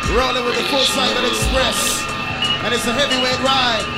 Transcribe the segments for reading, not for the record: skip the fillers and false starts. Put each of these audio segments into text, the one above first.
Rolling with the Full Cycle Express, and it's a heavyweight ride.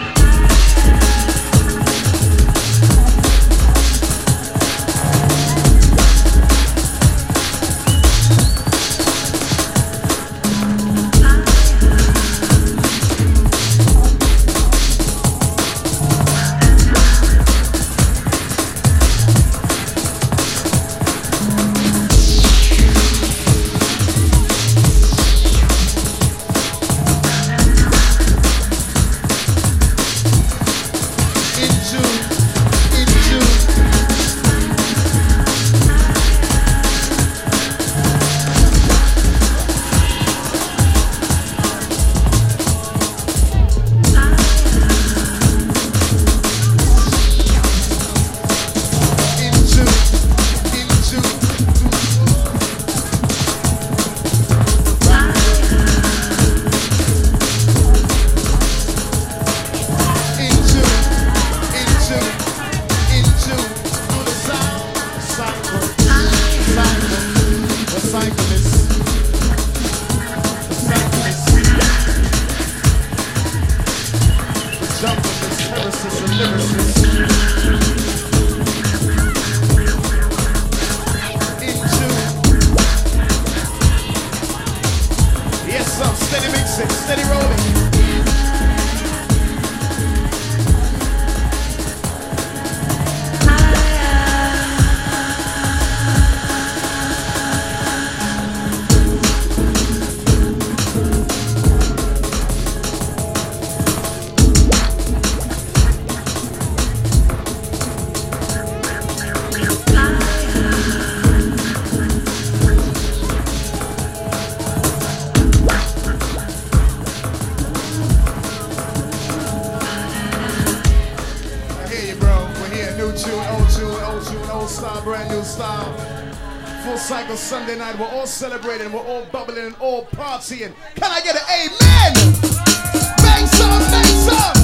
Sunday night, we're all celebrating, we're all bubbling and all partying. Can I get an amen? Bang some, bang some!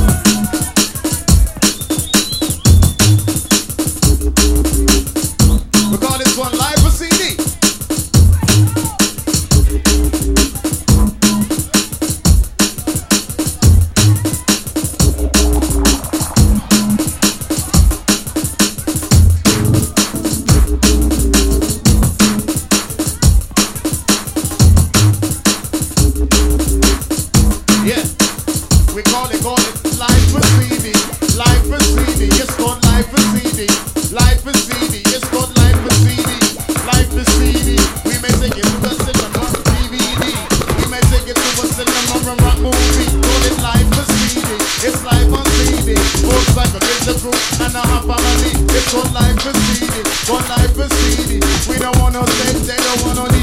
We call this one live for CD. One life for CD. We don't want no sex, they don't want no